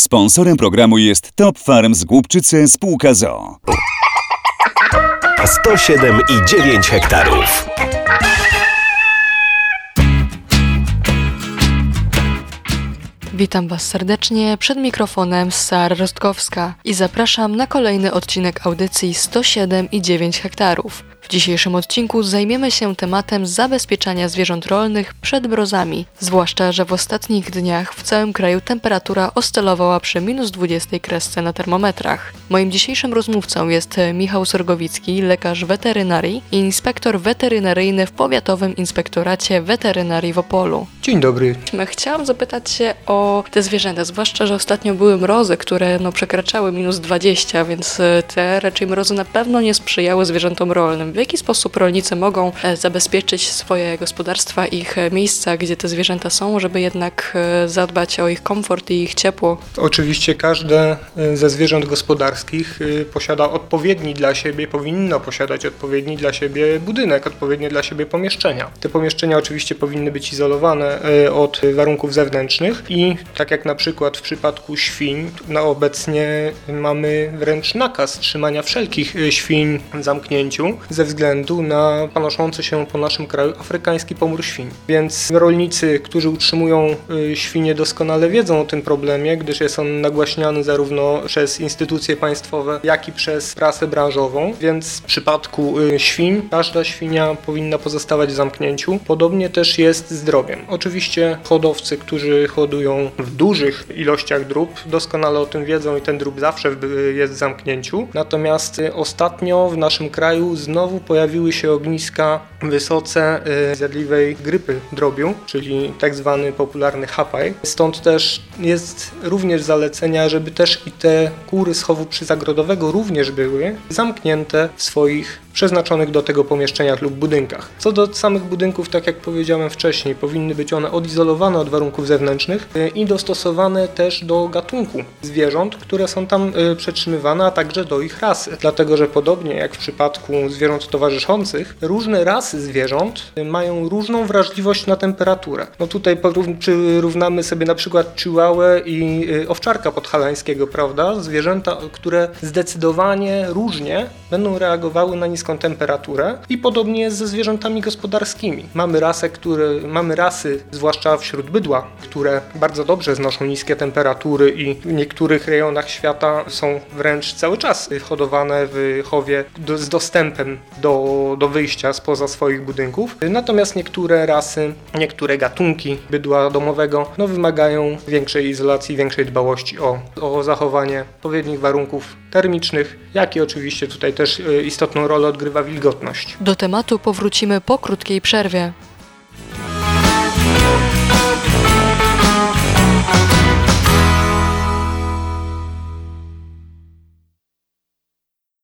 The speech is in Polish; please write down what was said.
Sponsorem programu jest Top Farm z Głubczyce spółka z.o.o. 107,9 hektarów. Witam Was serdecznie, przed mikrofonem Sara Rostkowska i zapraszam na kolejny odcinek audycji 107,9 hektarów. W dzisiejszym odcinku zajmiemy się tematem zabezpieczania zwierząt rolnych przed mrozami, zwłaszcza, że w ostatnich dniach w całym kraju temperatura oscylowała przy -20 kresce na termometrach. Moim dzisiejszym rozmówcą jest Michał Sorgowicki, lekarz weterynarii i inspektor weterynaryjny w Powiatowym Inspektoracie Weterynarii w Opolu. Dzień dobry. Chciałam zapytać się o te zwierzęta, zwłaszcza, że ostatnio były mrozy, które przekraczały -20, więc te raczej mrozy na pewno nie sprzyjały zwierzętom rolnym. W jaki sposób rolnicy mogą zabezpieczyć swoje gospodarstwa, ich miejsca, gdzie te zwierzęta są, żeby jednak zadbać o ich komfort i ich ciepło? Oczywiście każde ze zwierząt gospodarskich posiada odpowiedni dla siebie, powinno posiadać odpowiedni dla siebie budynek, odpowiednie dla siebie pomieszczenia. Te pomieszczenia oczywiście powinny być izolowane od warunków zewnętrznych i tak jak na przykład w przypadku świń, obecnie mamy wręcz nakaz trzymania wszelkich świń w zamknięciu ze względu na panoszący się po naszym kraju afrykański pomór świń. Więc rolnicy, którzy utrzymują świnie, doskonale wiedzą o tym problemie, gdyż jest on nagłaśniany zarówno przez instytucje państwowe, jak i przez prasę branżową. Więc w przypadku świń każda świnia powinna pozostawać w zamknięciu. Podobnie też jest z drobiem. Oczywiście hodowcy, którzy hodują w dużych ilościach drób, doskonale o tym wiedzą i ten drób zawsze jest w zamknięciu. Natomiast ostatnio w naszym kraju znowu pojawiły się ogniska wysoce zjadliwej grypy drobiu, czyli tak zwany popularny hapaj. Stąd też jest również zalecenia, żeby też i te kury z chowu przyzagrodowego również były zamknięte w swoich przeznaczonych do tego pomieszczeniach lub budynkach. Co do samych budynków, tak jak powiedziałem wcześniej, powinny być one odizolowane od warunków zewnętrznych i dostosowane też do gatunku zwierząt, które są tam przetrzymywane, a także do ich rasy. Dlatego, że podobnie jak w przypadku zwierząt towarzyszących, różne rasy zwierząt mają różną wrażliwość na temperaturę. Tutaj przyrównamy sobie na przykład chihuahuę i owczarka podhalańskiego, prawda? Zwierzęta, które zdecydowanie różnie będą reagowały na niską temperaturę i podobnie jest ze zwierzętami gospodarskimi. Mamy rasy, zwłaszcza wśród bydła, które bardzo dobrze znoszą niskie temperatury i w niektórych rejonach świata są wręcz cały czas hodowane w chowie z dostępem do wyjścia spoza swoich budynków. Natomiast niektóre rasy, niektóre gatunki bydła domowego wymagają większej izolacji, większej dbałości o zachowanie odpowiednich warunków termicznych, jak i oczywiście tutaj też istotną rolę odgrywa wilgotność. Do tematu powrócimy po krótkiej przerwie.